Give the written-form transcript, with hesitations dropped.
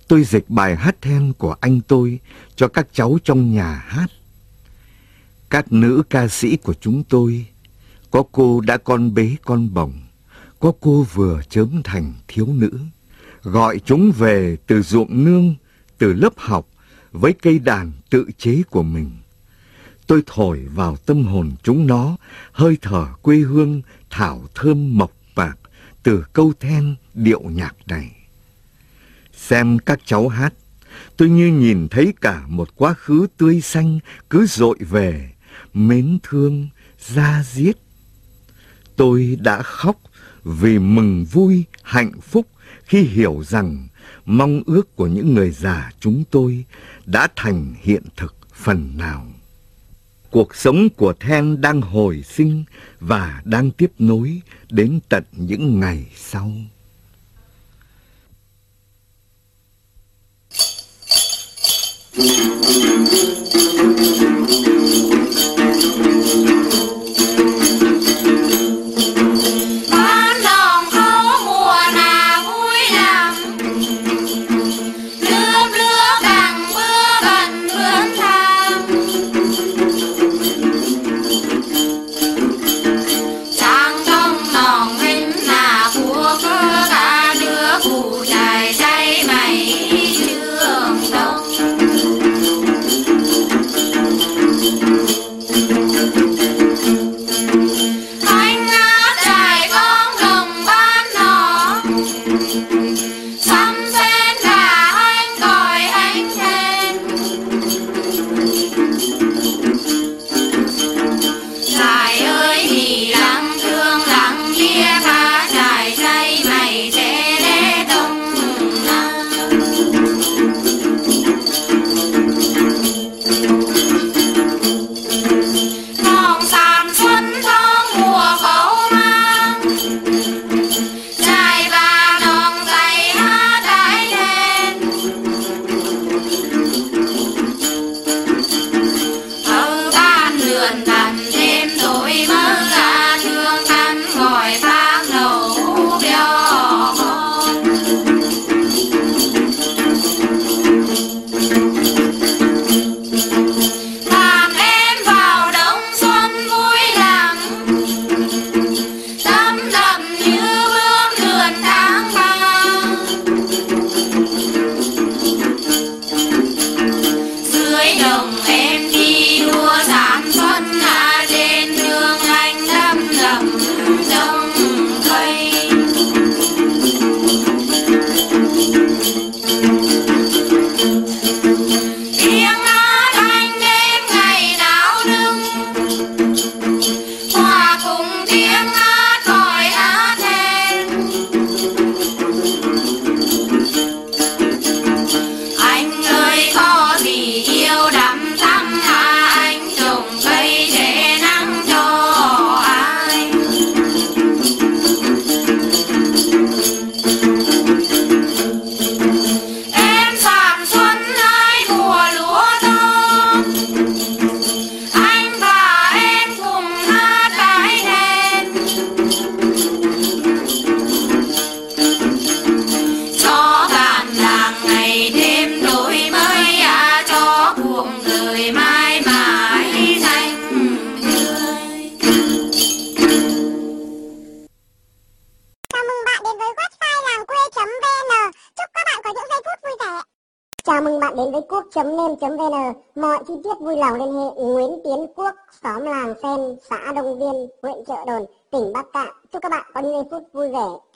tôi dịch bài hát then của anh tôi cho các cháu trong nhà hát. Các nữ ca sĩ của chúng tôi, có cô đã con bế con bồng, có cô vừa chớm thành thiếu nữ, gọi chúng về từ ruộng nương, từ lớp học, với cây đàn tự chế của mình. Tôi thổi vào tâm hồn chúng nó hơi thở quê hương thảo thơm mộc mạc từ câu then điệu nhạc này. Xem các cháu hát, tôi như nhìn thấy cả một quá khứ tươi xanh cứ dội về, mến thương, da diết. Tôi đã khóc vì mừng vui, hạnh phúc khi hiểu rằng mong ước của những người già chúng tôi đã thành hiện thực phần nào. Cuộc sống của then đang hồi sinh và đang tiếp nối đến tận những ngày sau. Chào mừng bạn đến với cuốc.nem.vn. Mọi chi tiết vui lòng liên hệ Nguyễn Tiến Quốc, xóm Làng Sen, xã Đông Viên, huyện Chợ Đồn, tỉnh Bắc Kạn. Chúc các bạn có những giây phút vui vẻ.